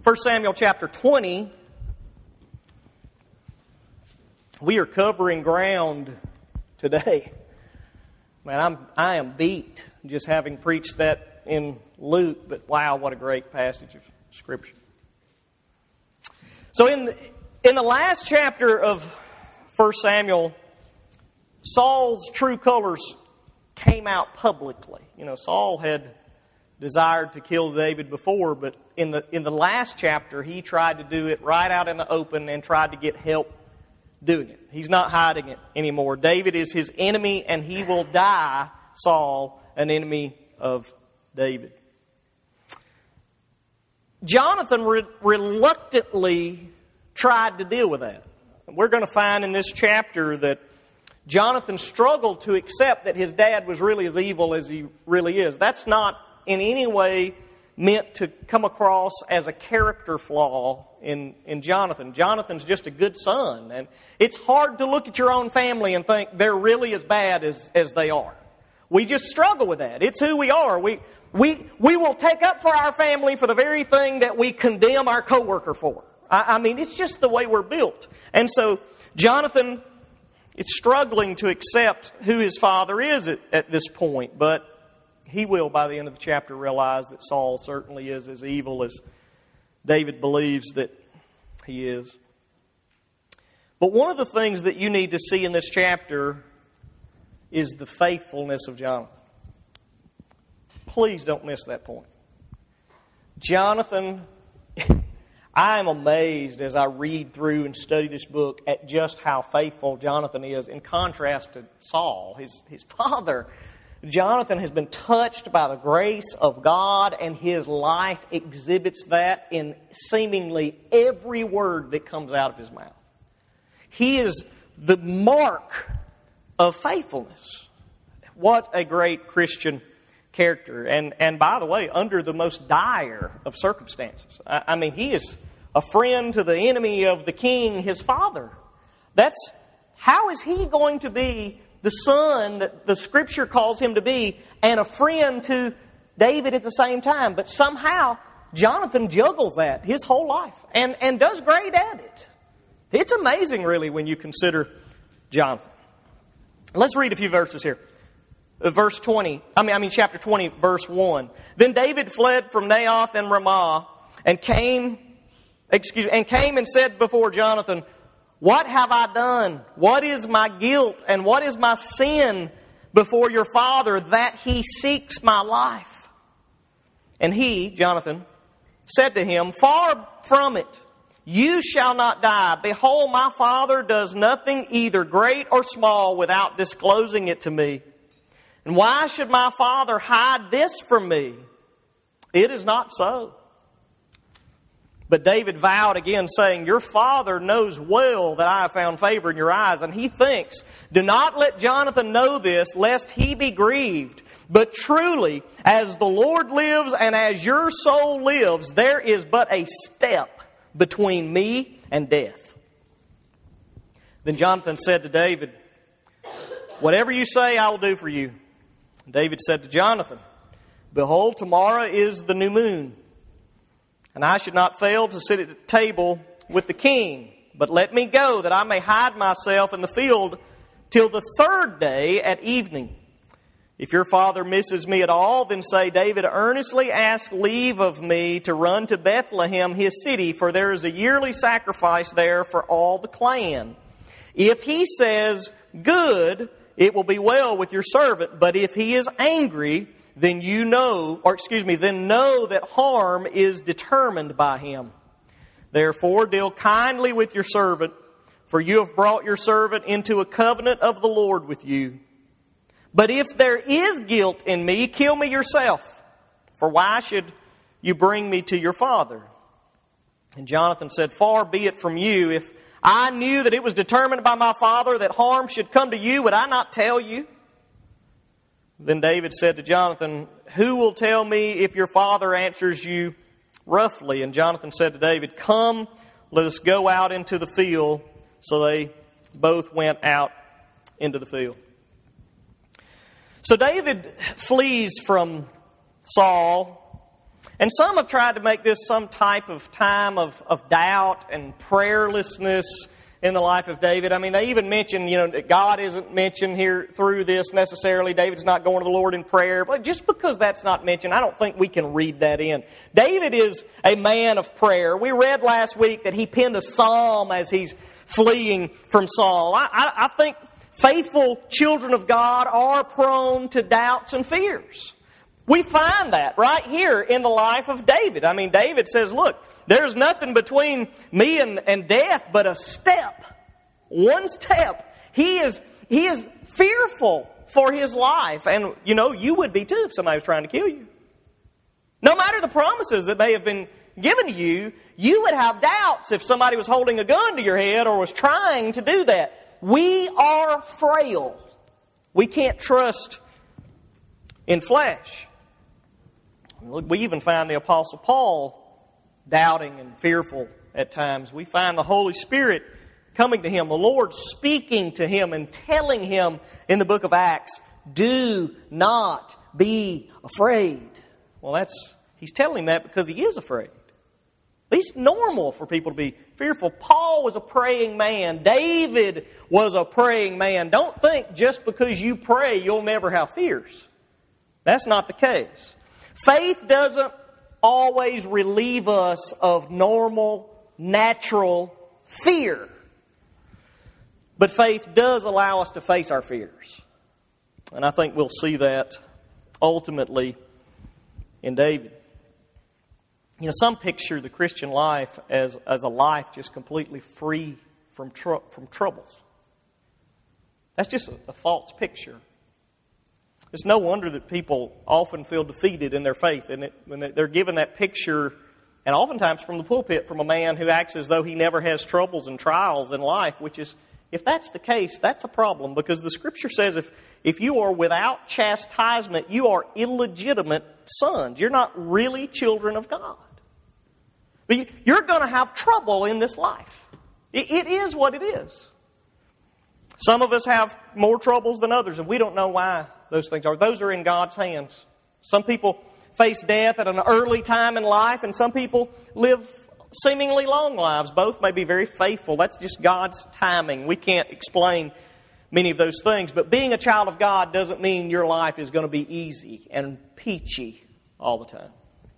1 Samuel chapter 20, we are covering ground today. Man, I am beat just having preached that in Luke, but wow, what a great passage of Scripture. So in the last chapter of 1 Samuel, Saul's true colors came out publicly. You know, Saul had desired to kill David before, but in the last chapter, he tried to do it right out in the open and tried to get help doing it. He's not hiding it anymore. David is his enemy, and he will die, Saul, an enemy of David. Jonathan reluctantly tried to deal with that. We're going to find in this chapter that Jonathan struggled to accept that his dad was really as evil as he really is. That's not in any way meant to come across as a character flaw in Jonathan. Jonathan's just a good son. And it's hard to look at your own family and think they're really as bad as they are. We just struggle with that. It's who we are. We will take up for our family for the very thing that we condemn our coworker for. I mean, it's just the way we're built. And so Jonathan is struggling to accept who his father is at this point, but he will, by the end of the chapter, realize that Saul certainly is as evil as David believes that he is. But one of the things that you need to see in this chapter is the faithfulness of Jonathan. Please don't miss that point. Jonathan, I am amazed as I read through and study this book at just how faithful Jonathan is in contrast to Saul, his father. Jonathan has been touched by the grace of God, and his life exhibits that in seemingly every word that comes out of his mouth. He is the mark of faithfulness. What a great Christian character. And by the way, under the most dire of circumstances. I mean, he is a friend to the enemy of the king, his father. How is he going to be the son that the Scripture calls him to be, and a friend to David at the same time? But somehow, Jonathan juggles that his whole life and does great at it. It's amazing, really, when you consider Jonathan. Let's read a few verses here. Chapter 20, verse 1. Then David fled from Naioth and Ramah and came and said before Jonathan, "What have I done? What is my guilt and what is my sin before your father that he seeks my life?" And he, Jonathan, said to him, "Far from it. You shall not die. Behold, my father does nothing either great or small without disclosing it to me. And why should my father hide this from me? It is not so." But David vowed again, saying, "Your father knows well that I have found favor in your eyes." And he thinks, "Do not let Jonathan know this, lest he be grieved. But truly, as the Lord lives and as your soul lives, there is but a step between me and death." Then Jonathan said to David, "Whatever you say, I will do for you." And David said to Jonathan, "Behold, tomorrow is the new moon. And I should not fail to sit at the table with the king. But let me go, that I may hide myself in the field till the third day at evening. If your father misses me at all, then say, David earnestly asked leave of me to run to Bethlehem, his city, for there is a yearly sacrifice there for all the clan. If he says, good, it will be well with your servant. But if he is angry, then know that harm is determined by him. Therefore, deal kindly with your servant, for you have brought your servant into a covenant of the Lord with you. But if there is guilt in me, kill me yourself. For why should you bring me to your father?" And Jonathan said, "Far be it from you. If I knew that it was determined by my father that harm should come to you, would I not tell you?" Then David said to Jonathan, "Who will tell me if your father answers you roughly?" And Jonathan said to David, "Come, let us go out into the field." So they both went out into the field. So David flees from Saul, And some have tried to make this some type of time of doubt and prayerlessness in the life of David. I mean, they even mention, that God isn't mentioned here through this necessarily. David's not going to the Lord in prayer. But just because that's not mentioned, I don't think we can read that in. David is a man of prayer. We read last week that he penned a psalm as he's fleeing from Saul. I think faithful children of God are prone to doubts and fears. We find that right here in the life of David. I mean, David says, look, there's nothing between me and death but a step. One step. He is fearful for his life. And, you would be too if somebody was trying to kill you. No matter the promises that may have been given to you, you would have doubts if somebody was holding a gun to your head or was trying to do that. We are frail. We can't trust in flesh. We even find the Apostle Paul doubting and fearful at times. We find the Holy Spirit coming to him, the Lord speaking to him and telling him in the book of Acts, do not be afraid. Well, he's telling him that because he is afraid. At least normal for people to be fearful. Paul was a praying man. David was a praying man. Don't think just because you pray you'll never have fears. That's not the case. Faith doesn't always relieve us of normal, natural fear. But faith does allow us to face our fears. And I think we'll see that ultimately in David. Some picture the Christian life as a life just completely free from troubles. That's just a false picture. It's no wonder that people often feel defeated in their faith when they're given that picture, and oftentimes from the pulpit, from a man who acts as though he never has troubles and trials in life, which is, if that's the case, that's a problem, because the Scripture says if you are without chastisement, you are illegitimate sons. You're not really children of God. But you're going to have trouble in this life. It is what it is. Some of us have more troubles than others, and we don't know why those things are. Those are in God's hands. Some people face death at an early time in life, and some people live seemingly long lives. Both may be very faithful. That's just God's timing. We can't explain many of those things. But being a child of God doesn't mean your life is going to be easy and peachy all the time.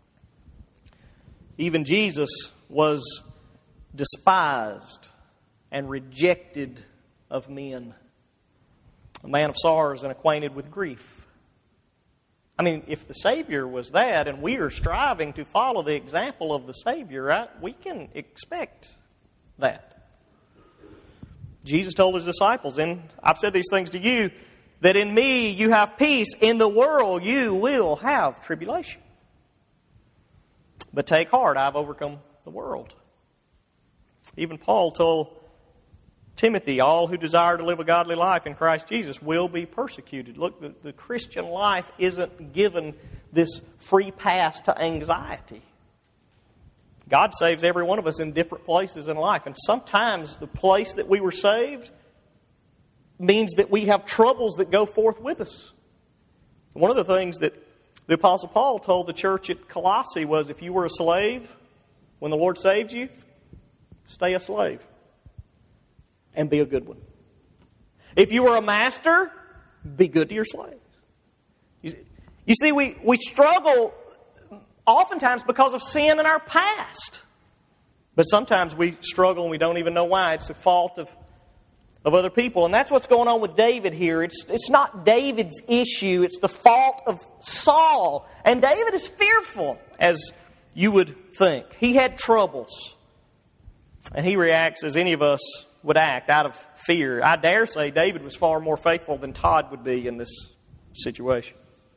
Even Jesus was despised and rejected of men. A man of sorrows and acquainted with grief. I mean, if the Savior was that, and we are striving to follow the example of the Savior, right, we can expect that. Jesus told His disciples, and I've said these things to you, that in me you have peace. In the world you will have tribulation. But take heart, I've overcome the world. Even Paul told Timothy, all who desire to live a godly life in Christ Jesus will be persecuted. Look, the Christian life isn't given this free pass to anxiety. God saves every one of us in different places in life. And sometimes the place that we were saved means that we have troubles that go forth with us. One of the things that the Apostle Paul told the church at Colossae was, if you were a slave, when the Lord saved you, stay a slave. And be a good one. If you were a master, be good to your slaves. You see, we struggle oftentimes because of sin in our past. But sometimes we struggle and we don't even know why. It's the fault of other people. And that's what's going on with David here. It's not David's issue. It's the fault of Saul. And David is fearful, as you would think. He had troubles. And he reacts as any of us would act, out of fear. I dare say David was far more faithful than Todd would be in this situation.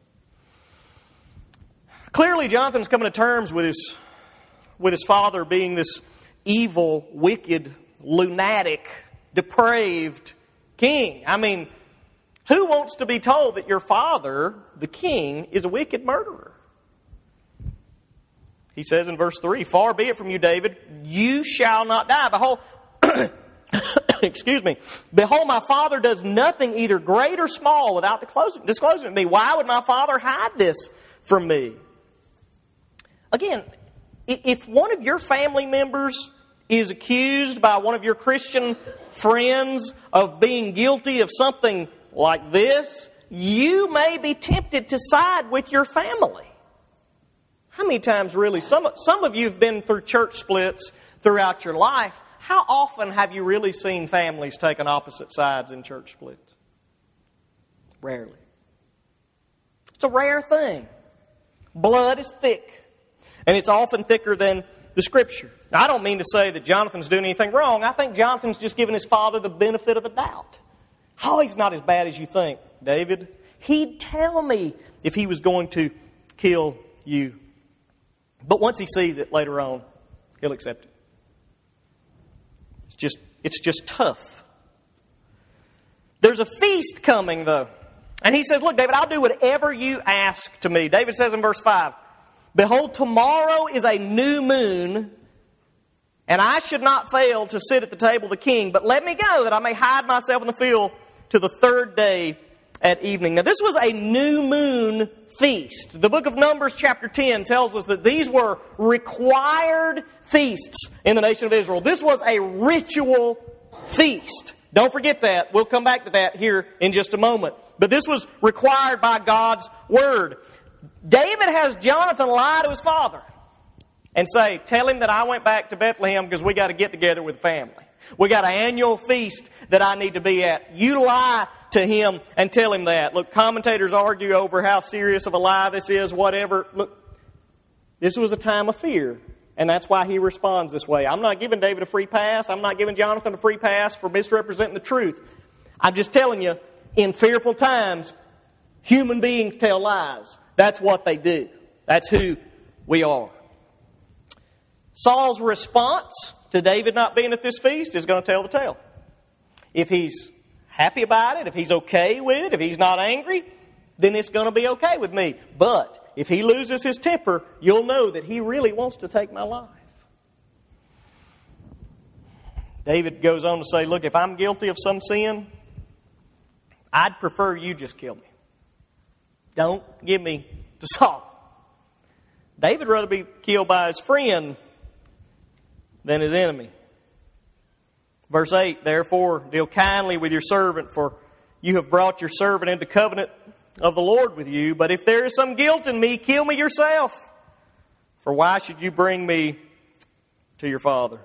Clearly, Jonathan's coming to terms with his father being this evil, wicked, lunatic, depraved king. I mean, who wants to be told that your father, the king, is a wicked murderer? He says in verse 3, far be it from you, David, you shall not die. Behold, excuse me. Behold, my father does nothing either great or small without disclosing it to me. Why would my father hide this from me? again, if one of your family members is accused by one of your Christian friends of being guilty of something like this, you may be tempted to side with your family. How many times really, some of you have been through church splits throughout your life. How often have you really seen families taking opposite sides in church splits? Rarely. It's a rare thing. Blood is thick, and it's often thicker than the Scripture. Now, I don't mean to say that Jonathan's doing anything wrong. I think Jonathan's just giving his father the benefit of the doubt. Oh, he's not as bad as you think, David. He'd tell me if he was going to kill you. But once he sees it later on, he'll accept it. It's just tough. There's a feast coming, though. And he says, look, David, I'll do whatever you ask to me. David says in verse 5, behold, tomorrow is a new moon, and I should not fail to sit at the table of the king. But let me go, that I may hide myself in the field to the third day at evening. Now, this was a new moon feast. The book of Numbers chapter 10 tells us that these were required feasts in the nation of Israel. This was a ritual feast. Don't forget that. We'll come back to that here in just a moment. But this was required by God's word. David has Jonathan lie to his father and say, tell him that I went back to Bethlehem because we got to get together with the family. We got an annual feast that I need to be at. You lie to him and tell him that. Look, commentators argue over how serious of a lie this is, whatever. Look, this was a time of fear, and that's why he responds this way. I'm not giving David a free pass. I'm not giving Jonathan a free pass for misrepresenting the truth. I'm just telling you, in fearful times, human beings tell lies. That's what they do. That's who we are. Saul's response to David not being at this feast is going to tell the tale. If he's happy about it, if he's okay with it, if he's not angry, then it's going to be okay with me. But if he loses his temper, you'll know that he really wants to take my life. David goes on to say, look, if I'm guilty of some sin, I'd prefer you just kill me. Don't give me to Saul. David would rather be killed by his friend than his enemy. Verse 8, therefore, deal kindly with your servant, for you have brought your servant into covenant of the Lord with you. But if there is some guilt in me, kill me yourself. For why should you bring me to your father?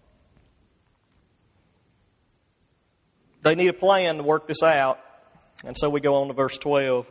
They need a plan to work this out. And so we go on to verse 12.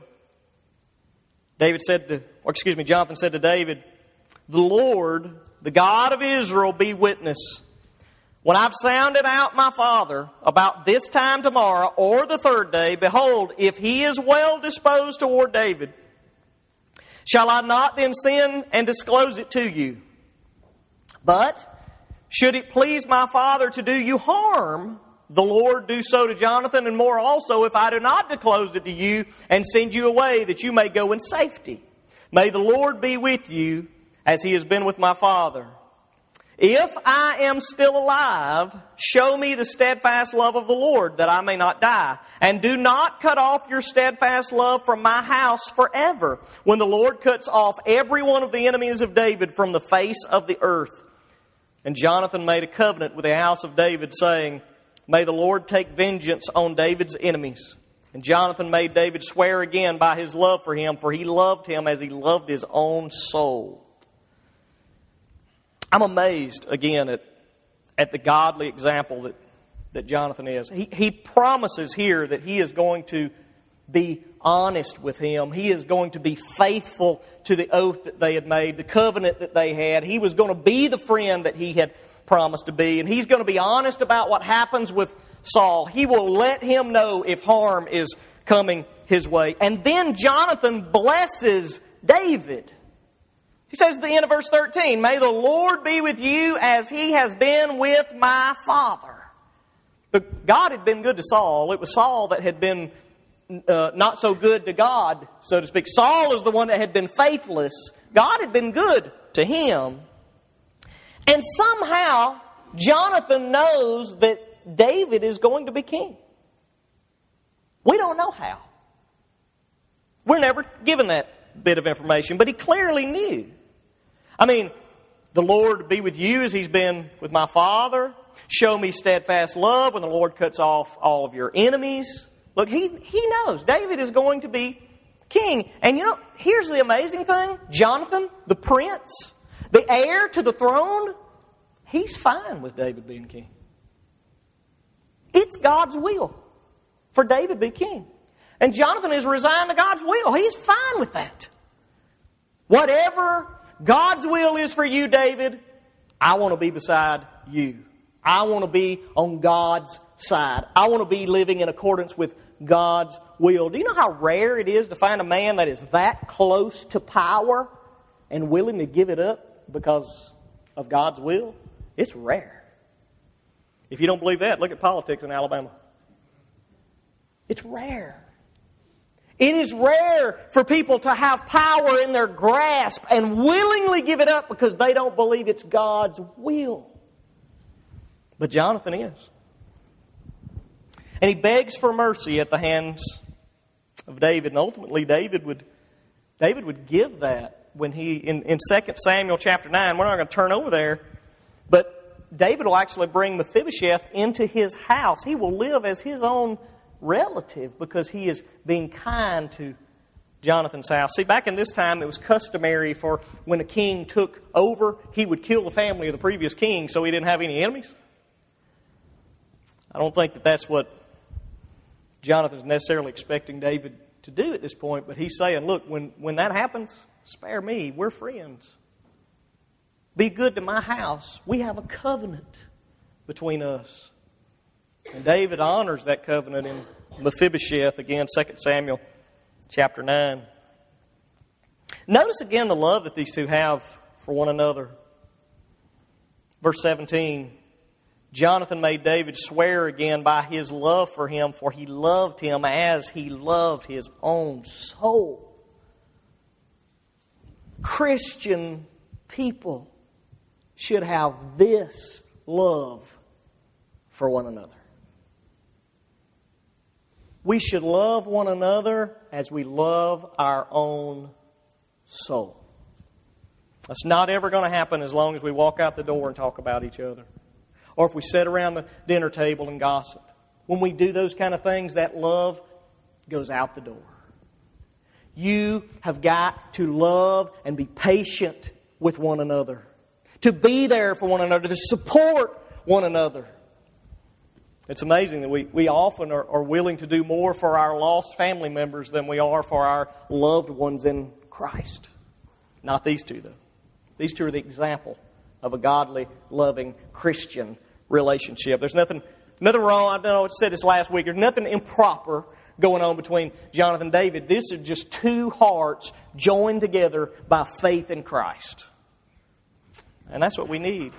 Jonathan said to David, the Lord, the God of Israel, be witness. When I've sounded out my father about this time tomorrow or the third day, behold, if he is well disposed toward David, shall I not then send and disclose it to you? But should it please my father to do you harm, the Lord do so to Jonathan, and more also, if I do not disclose it to you and send you away, that you may go in safety. May the Lord be with you as he has been with my father. If I am still alive, show me the steadfast love of the Lord, that I may not die. And do not cut off your steadfast love from my house forever, when the Lord cuts off every one of the enemies of David from the face of the earth. And Jonathan made a covenant with the house of David, saying, may the Lord take vengeance on David's enemies. And Jonathan made David swear again by his love for him, for he loved him as he loved his own soul. I'm amazed, again, at the godly example that Jonathan is. He promises here that he is going to be honest with him. He is going to be faithful to the oath that they had made, the covenant that they had. He was going to be the friend that he had promised to be. And he's going to be honest about what happens with Saul. He will let him know if harm is coming his way. And then Jonathan blesses David. He says at the end of verse 13, may the Lord be with you as he has been with my father. But God had been good to Saul. It was Saul that had been not so good to God, so to speak. Saul is the one that had been faithless. God had been good to him. And somehow, Jonathan knows that David is going to be king. We don't know how. We're never given that bit of information, but he clearly knew. I mean, the Lord be with you as He's been with my father. Show me steadfast love when the Lord cuts off all of your enemies. Look, he knows David is going to be king. And you know, here's the amazing thing. Jonathan, the prince, the heir to the throne, he's fine with David being king. It's God's will for David to be king. And Jonathan is resigned to God's will. He's fine with that. Whatever God's will is for you, David, I want to be beside you. I want to be on God's side. I want to be living in accordance with God's will. Do you know how rare it is to find a man that is that close to power and willing to give it up because of God's will? It's rare. If you don't believe that, look at politics in Alabama. It's rare. It is rare for people to have power in their grasp and willingly give it up because they don't believe it's God's will. But Jonathan is. And he begs for mercy at the hands of David. And ultimately, David would give that when he, in 2 Samuel chapter 9, we're not going to turn over there, but David will actually bring Mephibosheth into his house. He will live as his own relative because he is being kind to Jonathan's house. See, back in this time, it was customary for when a king took over, he would kill the family of the previous king so he didn't have any enemies. I don't think that that's what Jonathan's necessarily expecting David to do at this point, but he's saying, look, when that happens, spare me. We're friends. Be good to my house. We have a covenant between us. And David honors that covenant in Mephibosheth, again, 2 Samuel chapter 9. Notice again the love that these two have for one another. Verse 17, Jonathan made David swear again by his love for him, for he loved him as he loved his own soul. Christian people should have this love for one another. We should love one another as we love our own soul. That's not ever going to happen as long as we walk out the door and talk about each other. Or if we sit around the dinner table and gossip. When we do those kind of things, that love goes out the door. You have got to love and be patient with one another. To be there for one another. To support one another. It's amazing that we often are willing to do more for our lost family members than we are for our loved ones in Christ. Not these two, though. These two are the example of a godly, loving, Christian relationship. There's nothing wrong. I know I said this last week. There's nothing improper going on between Jonathan and David. This is just two hearts joined together by faith in Christ. And that's what we need.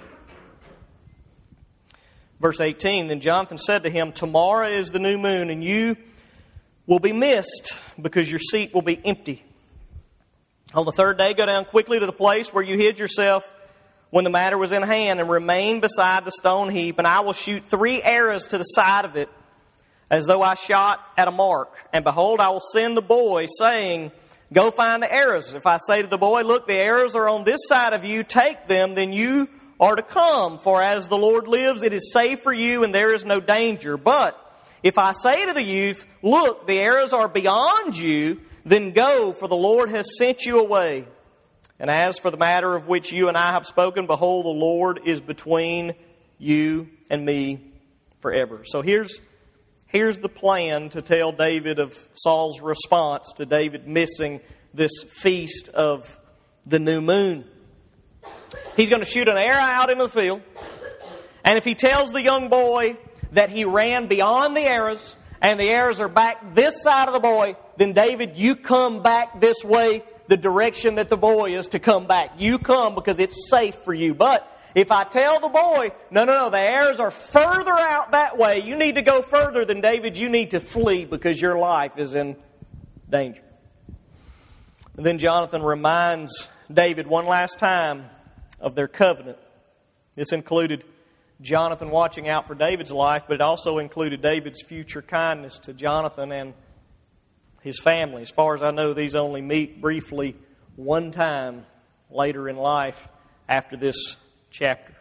Verse 18, then Jonathan said to him, tomorrow is the new moon, and you will be missed because your seat will be empty. On the third day, go down quickly to the place where you hid yourself when the matter was in hand, and remain beside the stone heap, and I will shoot 3 arrows to the side of it, as though I shot at a mark. And behold, I will send the boy, saying, go find the arrows. If I say to the boy, look, the arrows are on this side of you, take them, then you are to come. For as the Lord lives, it is safe for you, and there is no danger. But if I say to the youth, look, the arrows are beyond you, then go, for the Lord has sent you away. And as for the matter of which you and I have spoken, behold, the Lord is between you and me forever. So here's the plan to tell David of Saul's response to David missing this feast of the new moon. He's going to shoot an arrow out into the field. And if he tells the young boy that he ran beyond the arrows, and the arrows are back this side of the boy, then David, you come back this way, the direction that the boy is to come back. You come because it's safe for you. But if I tell the boy, no, the arrows are further out that way, you need to go further, then David, you need to flee because your life is in danger. And then Jonathan reminds David one last time of their covenant. This included Jonathan watching out for David's life, but it also included David's future kindness to Jonathan and his family. As far as I know, these only meet briefly one time later in life after this chapter.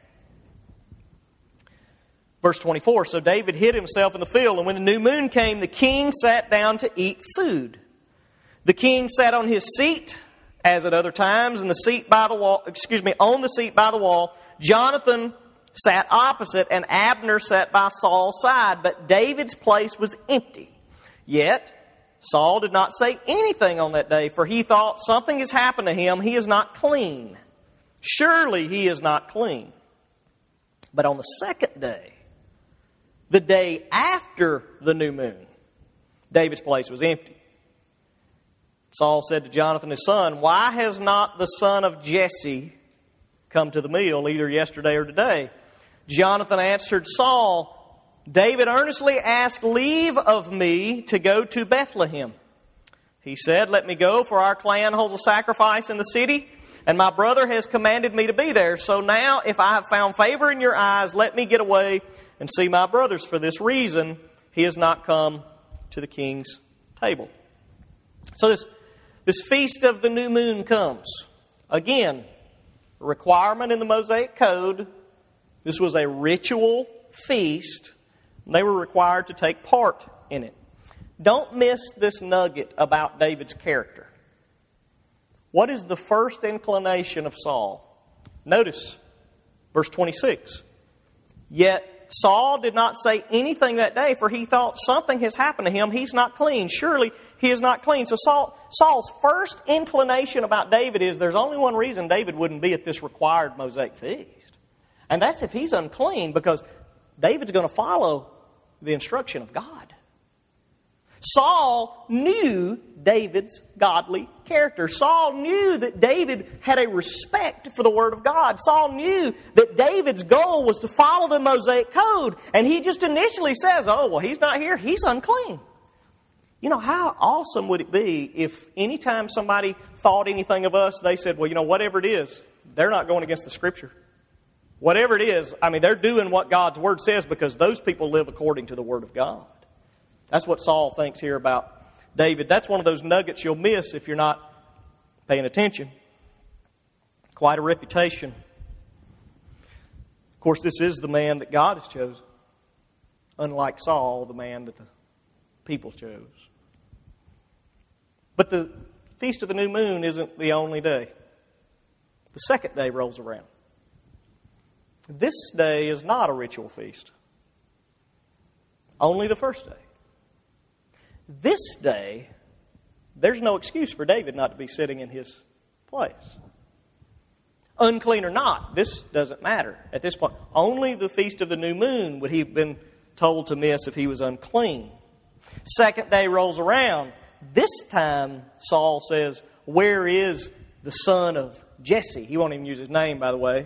Verse 24, so David hid himself in the field, and when the new moon came, the king sat down to eat food. The king sat on his seat, as at other times, and the seat by the wall, on the seat by the wall. Jonathan sat opposite, and Abner sat by Saul's side, but David's place was empty. Yet Saul did not say anything on that day, for he thought, something has happened to him. He is not clean. Surely he is not clean. But on the second day, the day after the new moon, David's place was empty. Saul said to Jonathan his son, why has not the son of Jesse come to the meal, either yesterday or today? Jonathan answered Saul, David earnestly asked leave of me to go to Bethlehem. He said, let me go, for our clan holds a sacrifice in the city, and my brother has commanded me to be there. So now, if I have found favor in your eyes, let me get away and see my brothers. For this reason, he has not come to the king's table. So this feast of the new moon comes. Again, a requirement in the Mosaic Code. This was a ritual feast. And they were required to take part in it. Don't miss this nugget about David's character. What is the first inclination of Saul? Notice verse 26. Yet Saul did not say anything that day, for he thought something has happened to him. He's not clean. Surely he is not clean. So Saul's first inclination about David is there's only one reason David wouldn't be at this required Mosaic feast. And that's if he's unclean, because David's going to follow the instruction of God. Saul knew David's godly character. Saul knew that David had a respect for the Word of God. Saul knew that David's goal was to follow the Mosaic Code. And he just initially says, oh, well, he's not here. He's unclean. You know, how awesome would it be if anytime somebody thought anything of us, they said, well, you know, whatever it is, they're not going against the Scripture. Whatever it is, I mean, they're doing what God's Word says because those people live according to the Word of God. That's what Saul thinks here about David. That's one of those nuggets you'll miss if you're not paying attention. Quite a reputation. Of course, this is the man that God has chosen. Unlike Saul, the man that the people chose. But the Feast of the New Moon isn't the only day. The second day rolls around. This day is not a ritual feast. Only the first day. This day, there's no excuse for David not to be sitting in his place. Unclean or not, this doesn't matter at this point. Only the Feast of the New Moon would he have been told to miss if he was unclean. Second day rolls around. This time, Saul says, where is the son of Jesse? He won't even use his name, by the way.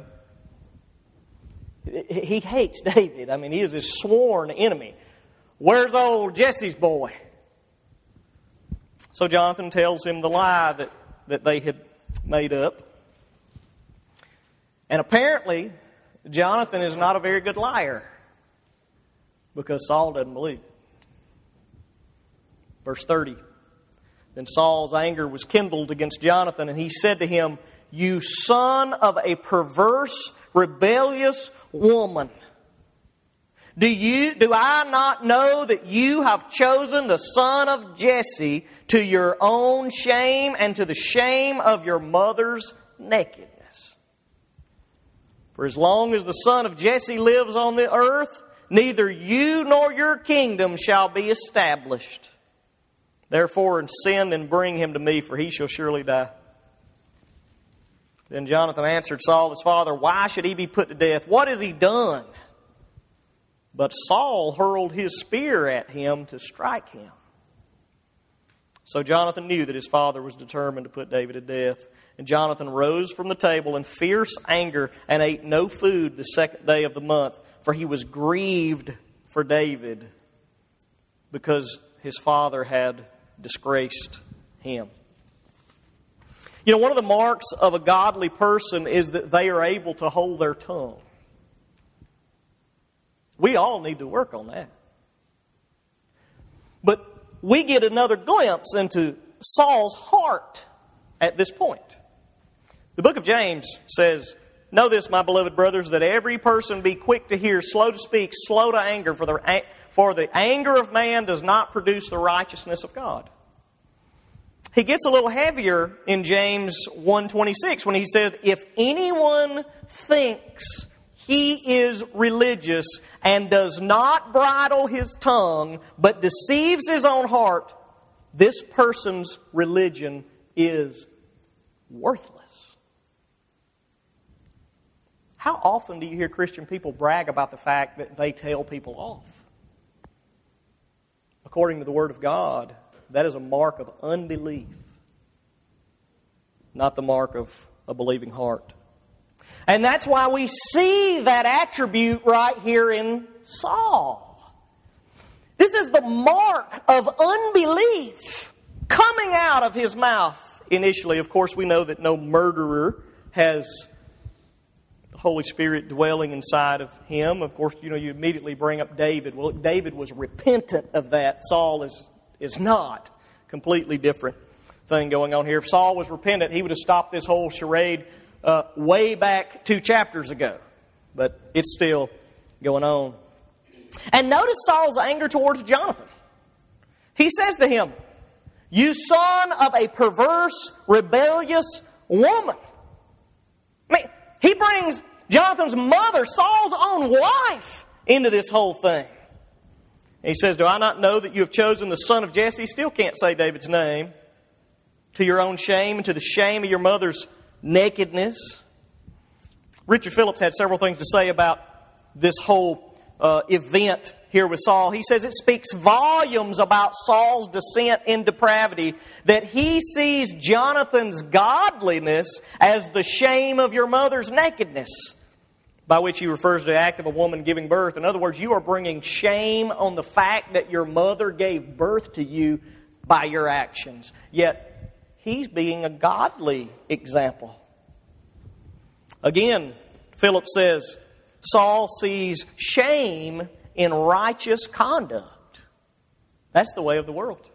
He hates David. I mean, he is his sworn enemy. Where's old Jesse's boy? So Jonathan tells him the lie that they had made up. And apparently, Jonathan is not a very good liar because Saul doesn't believe it. Verse 30. Then Saul's anger was kindled against Jonathan, and he said to him, you son of a perverse, rebellious woman. Do I not know that you have chosen the son of Jesse to your own shame and to the shame of your mother's nakedness? For as long as the son of Jesse lives on the earth, neither you nor your kingdom shall be established. Therefore send and bring him to me, for he shall surely die. Then Jonathan answered Saul his father, why should he be put to death? What has he done? But Saul hurled his spear at him to strike him. So Jonathan knew that his father was determined to put David to death. And Jonathan rose from the table in fierce anger and ate no food the second day of the month, for he was grieved for David because his father had disgraced him. You know, one of the marks of a godly person is that they are able to hold their tongue. We all need to work on that. But we get another glimpse into Saul's heart at this point. The book of James says, Know this, my beloved brothers, that every person be quick to hear, slow to speak, slow to anger, for the anger of man does not produce the righteousness of God. He gets a little heavier in James 1:26 when he says, if anyone thinks he is religious and does not bridle his tongue, but deceives his own heart, this person's religion is worthless. How often do you hear Christian people brag about the fact that they tell people off? According to the Word of God, that is a mark of unbelief, not the mark of a believing heart. And that's why we see that attribute right here in Saul. This is the mark of unbelief coming out of his mouth initially. Of course, we know that no murderer has the Holy Spirit dwelling inside of him. Of course, you immediately bring up David. Well, David was repentant of that. Saul is not. Completely different thing going on here. If Saul was repentant, he would have stopped this whole charade way back 2 chapters ago. But it's still going on. And notice Saul's anger towards Jonathan. He says to him, you son of a perverse, rebellious woman. I mean, he brings Jonathan's mother, Saul's own wife, into this whole thing. He says, do I not know that you have chosen the son of Jesse? Still can't say David's name. To your own shame and to the shame of your mother's nakedness. Richard Phillips had several things to say about this whole event here with Saul. He says it speaks volumes about Saul's descent in depravity, that he sees Jonathan's godliness as the shame of your mother's nakedness, by which he refers to the act of a woman giving birth. In other words, you are bringing shame on the fact that your mother gave birth to you by your actions. Yet, he's being a godly example. Again, Phillips says, Saul sees shame in righteous conduct. That's the way of the world.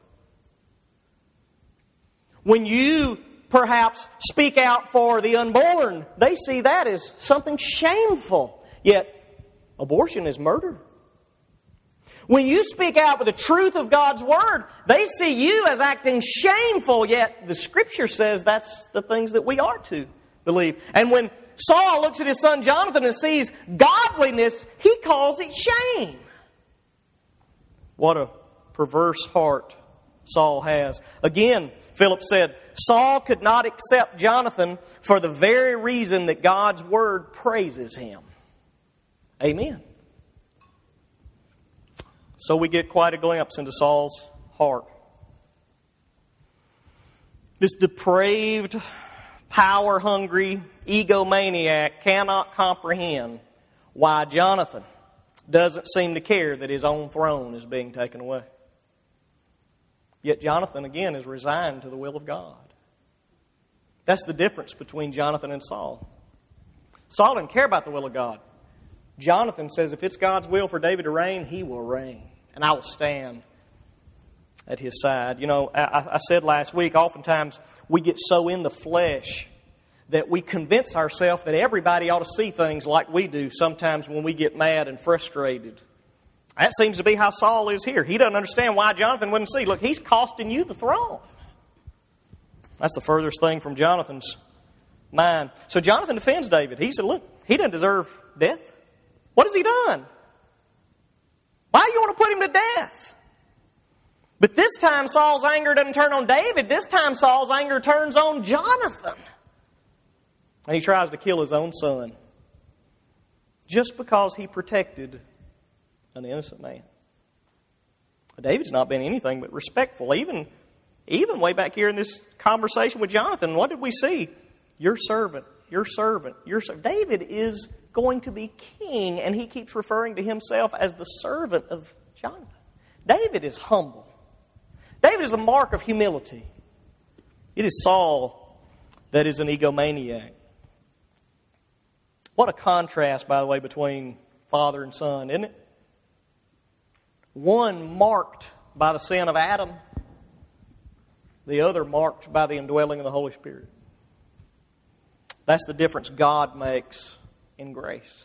When you perhaps speak out for the unborn, they see that as something shameful. Yet, abortion is murder. When you speak out with the truth of God's Word, they see you as acting shameful, yet the Scripture says that's the things that we are to believe. And when Saul looks at his son Jonathan and sees godliness, he calls it shame. What a perverse heart Saul has. Again, Philip said, Saul could not accept Jonathan for the very reason that God's Word praises him. Amen. So we get quite a glimpse into Saul's heart. This depraved, power-hungry egomaniac cannot comprehend why Jonathan doesn't seem to care that his own throne is being taken away. Yet Jonathan, again, is resigned to the will of God. That's the difference between Jonathan and Saul. Saul didn't care about the will of God. Jonathan says, if it's God's will for David to reign, he will reign. And I will stand at his side. I said last week, oftentimes we get so in the flesh that we convince ourselves that everybody ought to see things like we do sometimes when we get mad and frustrated. That seems to be how Saul is here. He doesn't understand why Jonathan wouldn't see. Look, he's costing you the throne. That's the furthest thing from Jonathan's mind. So Jonathan defends David. He said, look, he doesn't deserve death. What has he done? Why do you want to put him to death? But this time Saul's anger doesn't turn on David. This time Saul's anger turns on Jonathan. And he tries to kill his own son. Just because he protected an innocent man. David's not been anything but respectful. Even way back here in this conversation with Jonathan, what did we see? Your servant, your servant, your servant. David is going to be king, and he keeps referring to himself as the servant of Jonathan. David is humble. David is a mark of humility. It is Saul that is an egomaniac. What a contrast, by the way, between father and son, isn't it? One marked by the sin of Adam, the other marked by the indwelling of the Holy Spirit. That's the difference God makes in grace.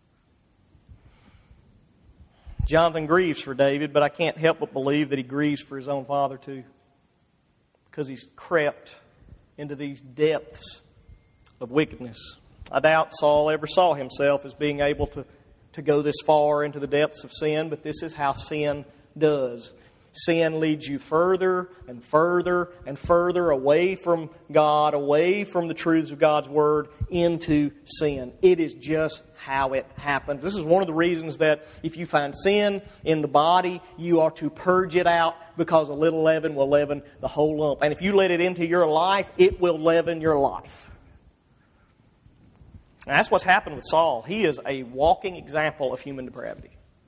Jonathan grieves for David, but I can't help but believe that he grieves for his own father too, because he's crept into these depths of wickedness. I doubt Saul ever saw himself as being able to go this far into the depths of sin, but this is how sin does. Sin leads you further and further and further away from God, away from the truths of God's Word, into sin. It is just how it happens. This is one of the reasons that if you find sin in the body, you are to purge it out, because a little leaven will leaven the whole lump. And if you let it into your life, it will leaven your life. And that's what's happened with Saul. He is a walking example of human depravity.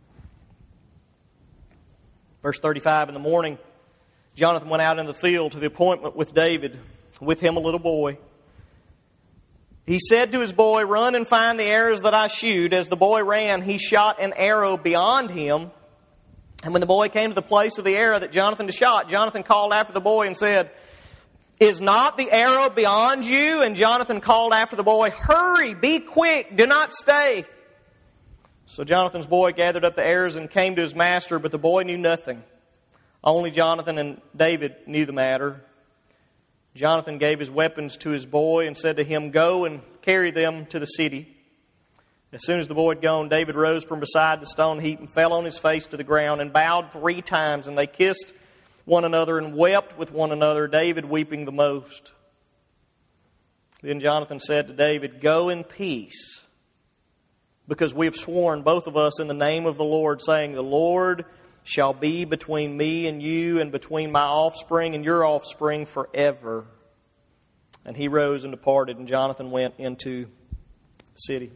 Verse 35, in the morning, Jonathan went out in the field to the appointment with David, with him a little boy. He said to his boy, "Run and find the arrows that I shoot." As the boy ran, he shot an arrow beyond him. And when the boy came to the place of the arrow that Jonathan had shot, Jonathan called after the boy and said, "Is not the arrow beyond you?" And Jonathan called after the boy, "Hurry, be quick, do not stay." So Jonathan's boy gathered up the arrows and came to his master, but the boy knew nothing. Only Jonathan and David knew the matter. Jonathan gave his weapons to his boy and said to him, "Go and carry them to the city." As soon as the boy had gone, David rose from beside the stone heap and fell on his face to the ground and bowed 3 times, and they kissed one another and wept with one another, David weeping the most. Then Jonathan said to David, "Go in peace, because we have sworn, both of us, in the name of the Lord, saying, 'The Lord shall be between me and you, and between my offspring and your offspring forever.'" And he rose and departed, and Jonathan went into the city.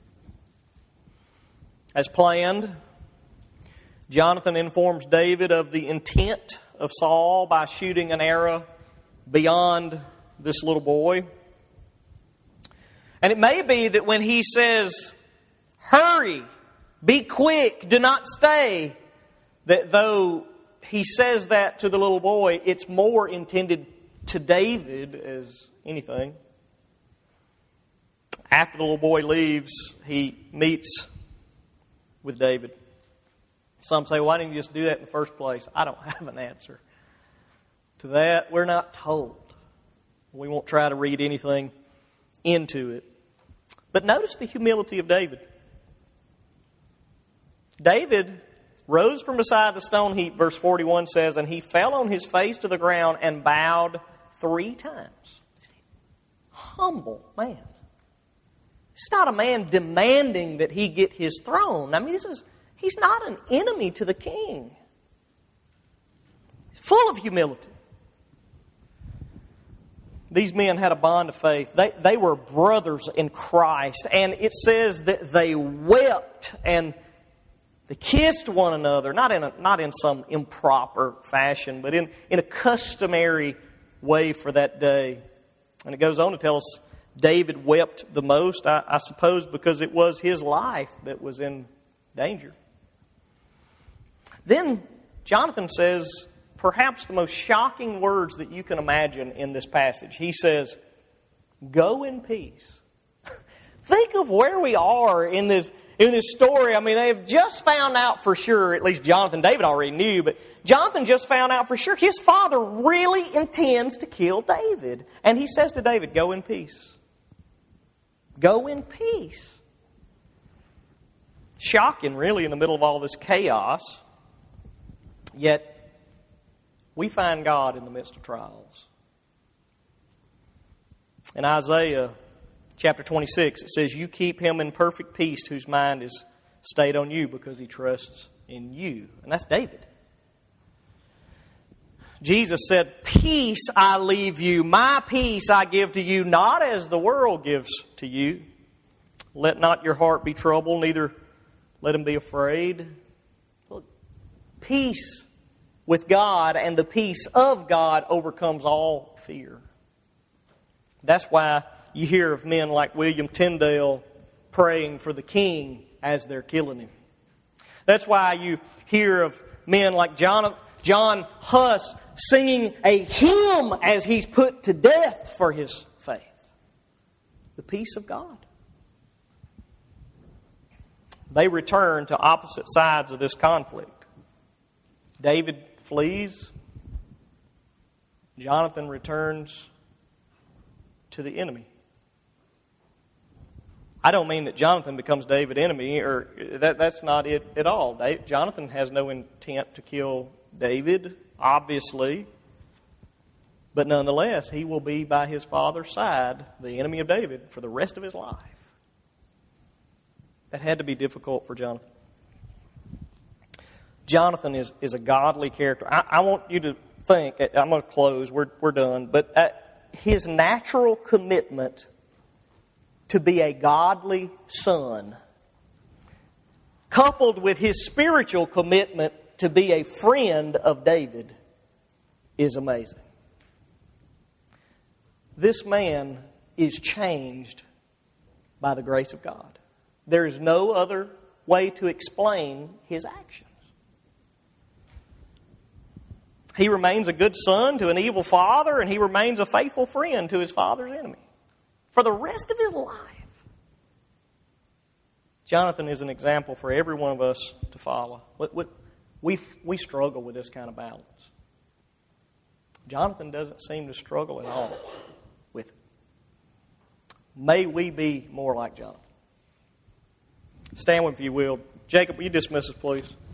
As planned, Jonathan informs David of the intent of Saul by shooting an arrow beyond this little boy. And it may be that when he says, "Hurry, be quick, do not stay," that though he says that to the little boy, it's more intended to David as anything. After the little boy leaves, he meets with David. Some say, "Why didn't you just do that in the first place?" I don't have an answer to that. We're not told. We won't try to read anything into it. But notice the humility of David. David rose from beside the stone heap, verse 41 says, and he fell on his face to the ground and bowed 3 times. Humble man. It's not a man demanding that he get his throne. I mean, he's not an enemy to the king. Full of humility. These men had a bond of faith. They were brothers in Christ. And it says that they wept and they kissed one another, not in some improper fashion, but in a customary way for that day. And it goes on to tell us David wept the most, I suppose, because it was his life that was in danger. Then Jonathan says perhaps the most shocking words that you can imagine in this passage. He says, "Go in peace." Think of where we are in this story. I mean, they have just found out for sure, at least Jonathan, David already knew, but Jonathan just found out for sure his father really intends to kill David. And he says to David, "Go in peace." Go in peace. Shocking, really, in the middle of all this chaos. Yet, we find God in the midst of trials. In Isaiah chapter 26, it says, "You keep him in perfect peace whose mind is stayed on you because he trusts in you." And that's David. Jesus said, "Peace I leave you, my peace I give to you, not as the world gives to you. Let not your heart be troubled, neither let him be afraid." Look, peace with God and the peace of God overcomes all fear. That's why you hear of men like William Tyndale praying for the king as they're killing him. That's why you hear of men like John Huss singing a hymn as he's put to death for his faith. the peace of God. They return to opposite sides of this conflict. David flees. Jonathan returns to the enemy. I don't mean that Jonathan becomes David's enemy, or that's not it at all. Jonathan has no intent to kill David, obviously. But nonetheless, he will be by his father's side, the enemy of David, for the rest of his life. That had to be difficult for Jonathan. Jonathan is a godly character. I want you to think, I'm going to close, we're done, but his natural commitment to be a godly son, coupled with his spiritual commitment to be a friend of David, is amazing. This man is changed by the grace of God. There is no other way to explain his actions. He remains a good son to an evil father, and he remains a faithful friend to his father's enemy for the rest of his life. Jonathan is an example for every one of us to follow. We struggle with this kind of balance. Jonathan doesn't seem to struggle at all with it. May we be more like Jonathan. Stand with me if you will. Jacob, will you dismiss us, please?